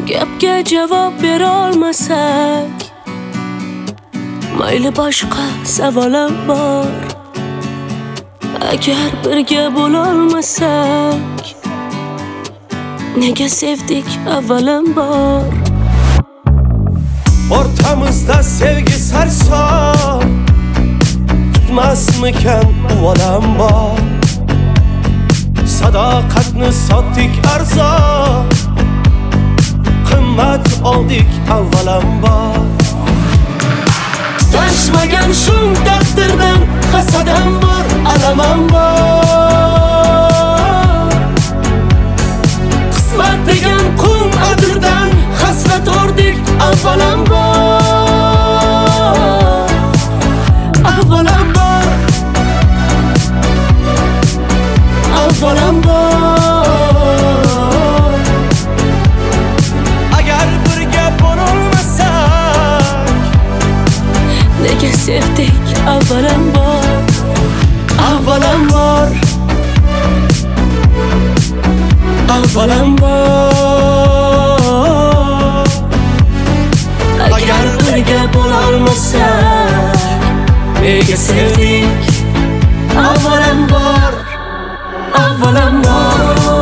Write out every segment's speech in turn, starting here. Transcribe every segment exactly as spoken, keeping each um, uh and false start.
Gapga javob bera olmasak, mayli boshqa savolim bor. Agar birga bo'la olmasak, nega sevdik avvalambor? Ortamizda sevgi sarson, tutmasmikan avvalambor? Sadoqatni sotdik arzon, qimmat oldik avvalambor. Tutashmagan shum taqdirdan hasadam bor, alamam bor. Qismat degan qum adirdan hasrat o'rdik avvalambor. Avvalambor, avvalambor. Agar birga bo'lolmasak, nega sevdik avvalambor? Avvalambor, avvalambor. Agar birga bo'lolmasak, nega sevdik avvalambor? Avvalambor.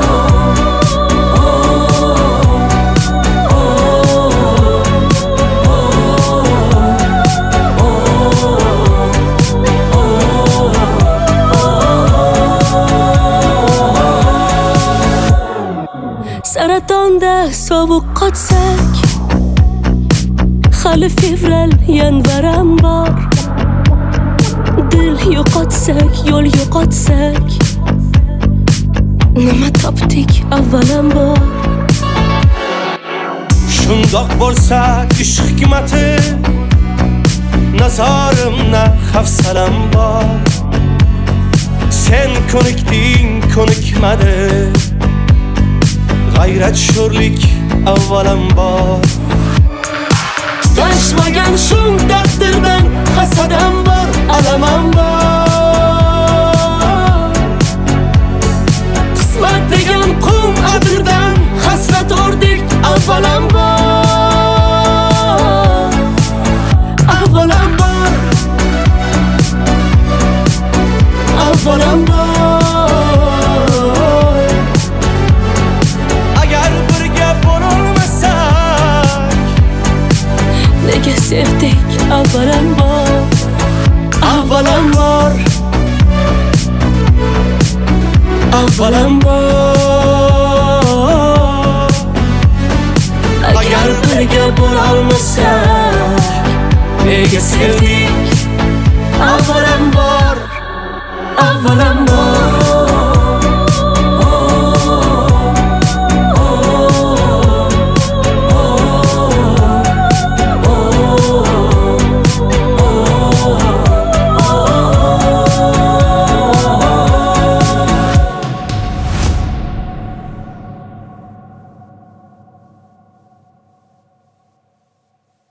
Saratonda sovuq qotsak, hali fevral yanvaram bor. Dil yo'qotsak, yo'l yo'qotsak, nima topdik avvalambor? Shundoq bo'lsa ish hikmati, nazorimda hafsalam bor. Sen ko'nikding, ko'nikmadi, g'ayrat sho'rlik avvalambor. Tutashmagan shum taqdirdan hasadam bor, alamam bor. Qismat degan qum adirdan hasrat o'rdik avvalambor. Avvalambor, avvalambor. Agar birga bo'lolmasak, nega sevdik avvalambor? Avvalambor, avvalambor. Agar birga bo'lolmasak, nega sevdik avvalambor? Avvalambor.